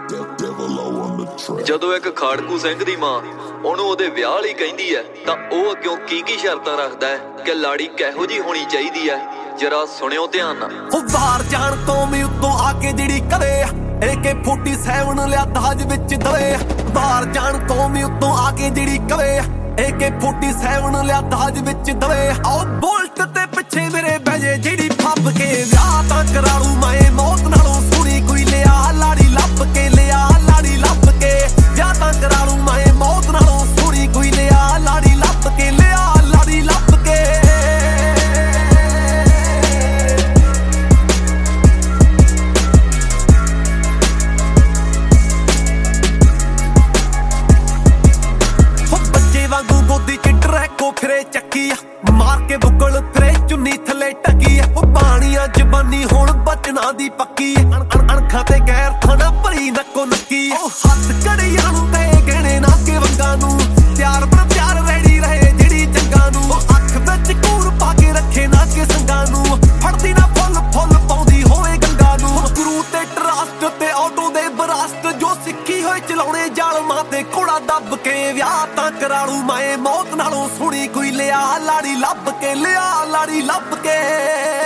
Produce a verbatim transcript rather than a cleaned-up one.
ਜਦੋਂ ਇੱਕ ਖਾੜਕੂ ਸਿੰਘ ਦੀ ਮਾਂ ਉਹਨੂੰ ਉਹਦੇ ਵਿਆਹ ਲਈ ਕਹਿੰਦੀ ਹੈ ਤਾਂ ਉਹ ਅੱਗਿਓਂ ਕੀ ਕੀ ਸ਼ਰਤਾਂ ਰੱਖਦਾ ਹੈ ਕਿ ਲਾੜੀ ਕਿਹੋ ਜਿਹੀ ਹੋਣੀ ਚਾਹੀਦੀ ਹੈ, ਜਰਾ ਸੁਣਿਓ ਧਿਆਨ ਨਾਲ। ਉਹ ਬਾਹਰ ਜਾਣ ਤੋਂ ਵੀ ਉੱਤੋਂ ਆ ਕੇ ਜਿਹੜੀ ਕਵੇ ਏ ਕੇ ਸੈਂਤਾਲੀ ਲਿਆ ਦਾਜ ਵਿੱਚ ਦਵੇ। ਬਾਹਰ ਜਾਣ ਤੋਂ ਵੀ ਉੱਤੋਂ ਆ ਕੇ ਜਿਹੜੀ ਕਵੇ ਏ ਕੇ ਸੈਂਤਾਲੀ ਲਿਆ ਦਾਜ ਵਿੱਚ ਦਵੇ। ਆਓ ਬੁਲਟ ਤੇ ਪਿੱਛੇ ਮੇਰੇ ਬਹਿਜੇ ਜਿਹੜੀ ਫੱਬ ਕੇ ਵਿਆਹ ਤਾਂ ਕਰਾ ਲੂ ਮੈਂ ਮੌਤ ਨਾਲੋਂ ਸੋਹਣੀ ਕੋਈ ਲਿਆ ਲਾੜੀ ਲੱਭ ਕੇ, ਲਿਆ ਲਾੜੀ ਲੱਭ ਕੇ ਵਿਆਹ ਤਾਂ ਕਰਾ ਲੂ ਮੈਂ ਮੌਤ ਨਾਲੋਂ ਸੋਹਣੀ ਕੋਈ ਲਿਆ ਲਾੜੀ ਲੱਭ ਕੇ, ਲਿਆ ਲਾੜੀ ਲੱਭ ਕੇ। ਵਾਂਗੂ ਗੋਦੀ ਚ ਟਰੈਕੋ ਫਿਰੇ ਚੱਕੀ ਆ, ਮਾਰ ਕੇ ਬੁੱਕਲ ਫਿਰੇ ਚੁੰਨੀ ਥੱਲੇ ਟਕੀ ਆ। ਉਹ ਬਾਣੀਆਂ ਜ਼ਬਾਨੀ ਹੁਣ ਬਚਣਾ ਦੀ ਪੱਕੀ ਅਣ ਅਣਖਾਂ ਤੇ ਗੈਰ ਖਾਣਾ ਭਰੀ ਨੱਕੋ ਨੱਕੀ। ਉਹ ਹੱਥ ਕੜੀਆਂ ਨੂੰ ਤੇ ਗਹਿਣੇ ਨਾ ਕੇ ਵੰਗਾਂ ਨੂੰ ਪਿਆਰ ਪਰ ਪਿਆਰ ਰੈਡੀ ਰਹੇ ਜਿਹੜੀ ਜੰਗਾਂ ਨੂੰ। ਉਹ ਅੱਖ ਵਿੱਚ ਕੂਰ ਪਾ ਕੇ ਰੱਖੇ ਨਾ ਕੇ ਸੰਗਾਂ ਨੂੰ, ਫੜਦੀ ਨਾ ਫੁੱਲ ਫੁੱਲ ਪਾਉਂਦੀ ਹੋਵੇ ਗੰਗਾ ਨੂੰ। ਗੁਰੂ ਤੇ ਟਰਸਟ ਤੇ ਆਟੋ ਦੇ ਬਰਾਸਟ ਜੋ ਸਿੱਖੀ ਹੋਏ ਚਲਾਉਣੇ ਜ਼ਾਲਮਾਂ ਤੇ ਘੋੜਾ ਦੱਬ ਕੇ ਵਿਆਹ ਤਾਂ ਕਰਾ ਲੂ ਮੈਂ ਮੌਤ ਨਾਲੋਂ ਸੋਹਣੀ ਕੋਈ ਲਿਆ ਲਾੜੀ ਲੱਭ ਕੇ, ਲਿਆ ਲਾੜੀ ਲੱਭ ਕੇ।